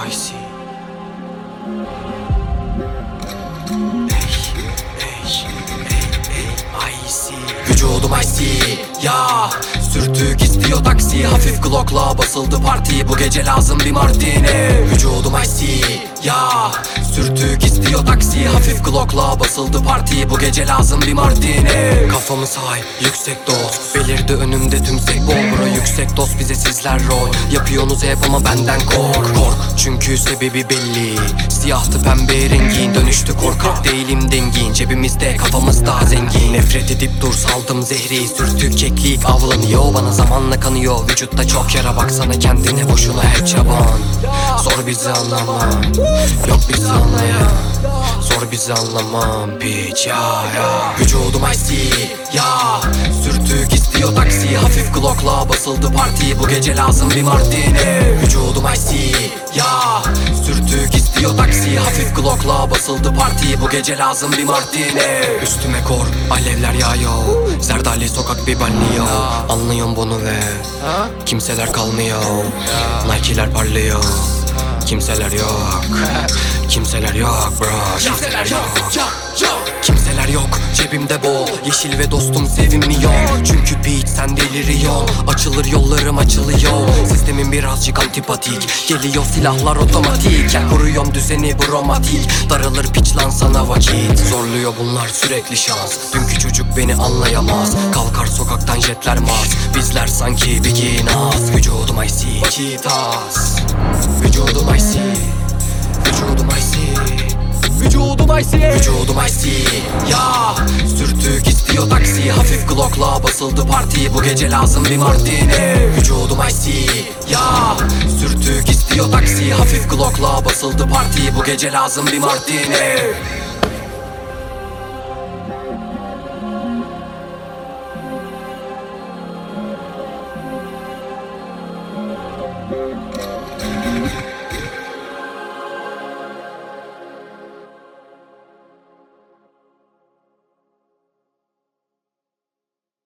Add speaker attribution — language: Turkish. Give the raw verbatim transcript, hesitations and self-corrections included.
Speaker 1: I see. Vücudum icy ya, sürtük istiyor taksi. Hafif Glock'la basıldı parti, bu gece lazım bir martini. Vücudum icy ya, sürtük istiyor taksi. Hafif Glock'la basıldı parti, bu gece lazım bir martini. Kafamı say, yüksek doz belirdi önümde tümsek bol. Bro yüksek doz, bize sizler rol yapıyorsunuz hep ama benden kork. Kork çünkü sebebi belli, siyahtı pembe rengin. Dönüştü korkak değilim dengin, cebimizde kafamızda zengin. Nefret edip dur saldım zehri, sürtük keklik avlanıyor. Bana zamanla kanıyor, vücutta çok yara, baksana kendine boşuna hep çaban. Zor bizi anlamam, yok bizi anlayan. Zor bizi anlamam piç ya ya. Vücudum icy ya, sürtük istiyor taksi. Hafif Glock'la basıldı parti, bu gece lazım bir martini. Vücudum icy ya, sürtük istiyor taksi. Hafif Glock'la basıldı parti, bu gece lazım bir martini. Üstüme kor, alevler yağıyor. Zerdali sokak bir banlıyor. Anlıyorum bunu ve kimseler kalmıyor. Nike'ler parlıyor, kimseler yok. Kimseler yok bro, kimseler yok. Kimseler yok, cebimde bol yeşil ve dostum sevinmiyor. Çünkü beat sen deliriyor, açılır yollarım açılıyor. Sistemin birazcık antipatik, geliyor silahlar otomatik. Ya kuruyorum düzeni bromatik, daralır piç lan sana vakit. Zorluyor bunlar sürekli şans, dünkü çocuk beni anlayamaz. Kalkar sokaktan jetler maz, bizler sanki Biggie Nas. Vücudum icy, Cheetos. Vücudum icy, vücudum icy. Vücudum icy, vücudum icy ya, sürtük istiyor taksi. Hafif Glock'la basıldı parti, bu gece lazım bir martini. Vücudum icy ya, sürtük istiyor taksi. Hafif Glock'la basıldı parti, bu gece lazım bir martini.
Speaker 2: Thank you.